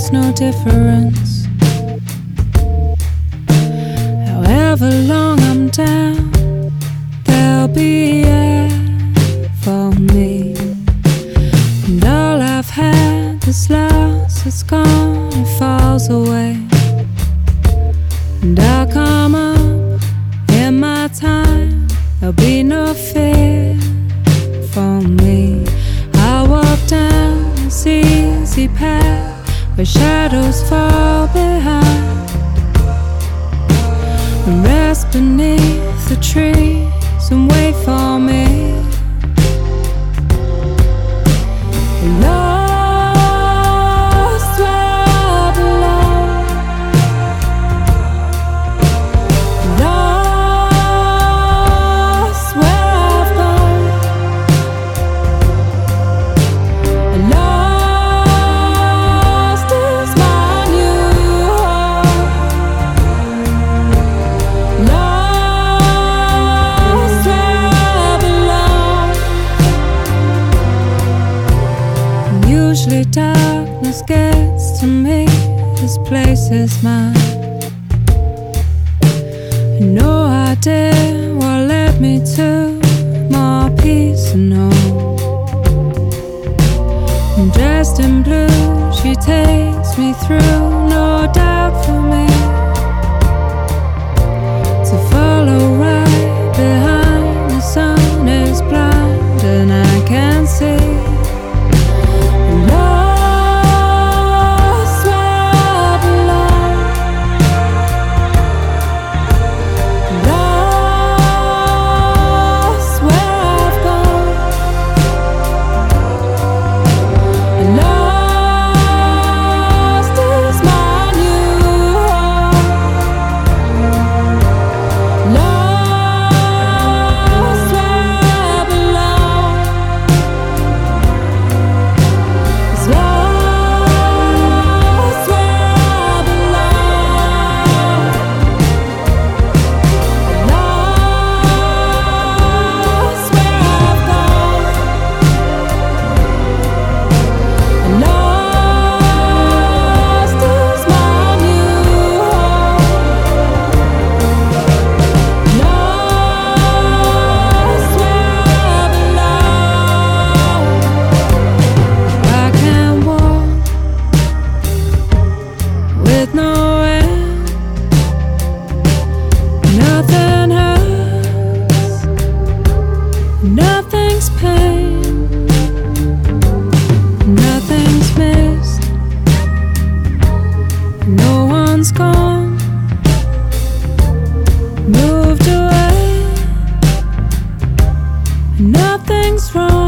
makes no difference. However long I'm down, there'll be air for me. And all I've had is lost, it's gone, it falls away. And I'll come up in my time, there'll be no fear for me. I'll walk down this easy path where shadows fall behind, and rest beneath the trees and wait for me. Lost where I belong, lost where I've gone, lost is my new home. Lost where I belong. Usually darkness gets to me, this place is mine. No idea what led me to more peace and home. And dressed in blue, she takes me through, no doubt for me to follow right behind. The sun is blind and I can't see. Lost where I belong, lost where I've gone, lost is my new home. Lost where I belong. It's lost where I belong. Lost where I've gone. Lost is my new home. Lost where I belong. I can't walk with no end. Nothing hurts, nothing's pain, nothing's missed, no one's gone, moved away, nothing's wrong.